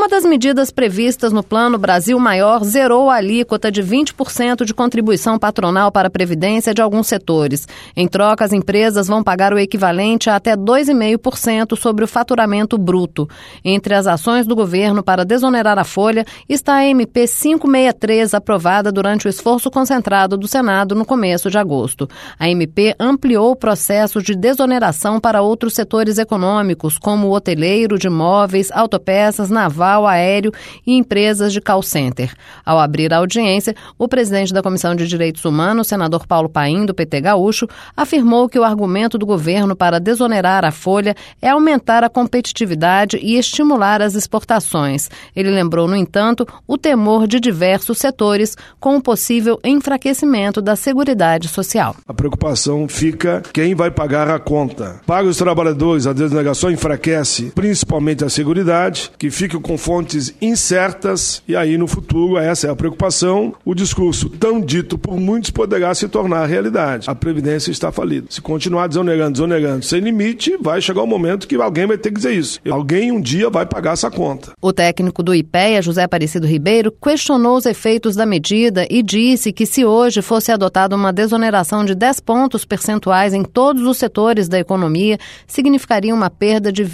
Uma das medidas previstas no Plano Brasil Maior zerou a alíquota de 20% de contribuição patronal para a Previdência de alguns setores. Em troca, as empresas vão pagar o equivalente a até 2,5% sobre o faturamento bruto. Entre as ações do governo para desonerar a folha está a MP 563, aprovada durante o esforço concentrado do Senado no começo de agosto. A MP ampliou o processo de desoneração para outros setores econômicos, como o hoteleiro, de móveis, autopeças, naval, aéreo e empresas de call center. Ao abrir a audiência, o presidente da Comissão de Direitos Humanos, senador Paulo Paim, do PT Gaúcho, afirmou que o argumento do governo para desonerar a folha é aumentar a competitividade e estimular as exportações. Ele lembrou, no entanto, o temor de diversos setores com o possível enfraquecimento da Seguridade Social. A preocupação fica quem vai pagar a conta. Para os trabalhadores, a desonegação enfraquece principalmente a Seguridade, que fica com fontes incertas, e aí no futuro, essa é a preocupação, o discurso tão dito por muitos poderá se tornar realidade. A Previdência está falida. Se continuar desonerando sem limite, vai chegar o momento que alguém vai ter que dizer isso. Alguém um dia vai pagar essa conta. O técnico do IPEA, José Aparecido Ribeiro, questionou os efeitos da medida e disse que se hoje fosse adotada uma desoneração de 10 pontos percentuais em todos os setores da economia, significaria uma perda de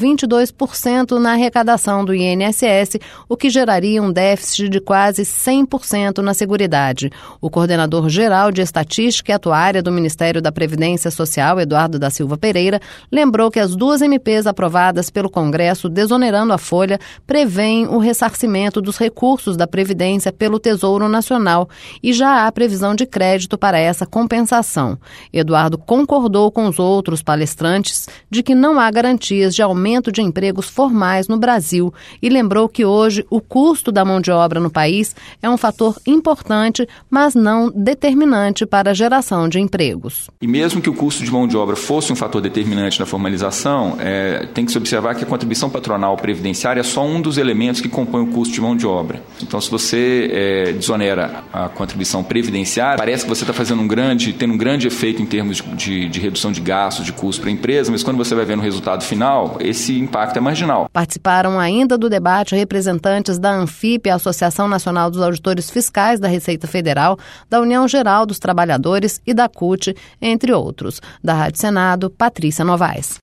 22% na arrecadação do INSS, o que geraria um déficit de quase 100% na Seguridade. O coordenador-geral de Estatística e Atuária do Ministério da Previdência Social, Eduardo da Silva Pereira, lembrou que as duas MPs aprovadas pelo Congresso desonerando a folha prevêem o ressarcimento dos recursos da Previdência pelo Tesouro Nacional e já há previsão de crédito para essa compensação. Eduardo concordou com os outros palestrantes de que não há garantias de aumento de empregos formais no Brasil e lembrou que hoje o custo da mão de obra no país é um fator importante, mas não determinante para a geração de empregos. E mesmo que o custo de mão de obra fosse um fator determinante na formalização, tem que se observar que a contribuição patronal previdenciária é só um dos elementos que compõem o custo de mão de obra. Então, se você desonera a contribuição previdenciária, parece que você está tendo um grande efeito em termos de redução de gastos, de custos para a empresa, mas quando você vai ver no resultado final, esse impacto é marginal. Participaram ainda do debate representantes da ANFIP, a Associação Nacional dos Auditores Fiscais da Receita Federal, da União Geral dos Trabalhadores e da CUT, entre outros. Da Rádio Senado, Patrícia Novaes.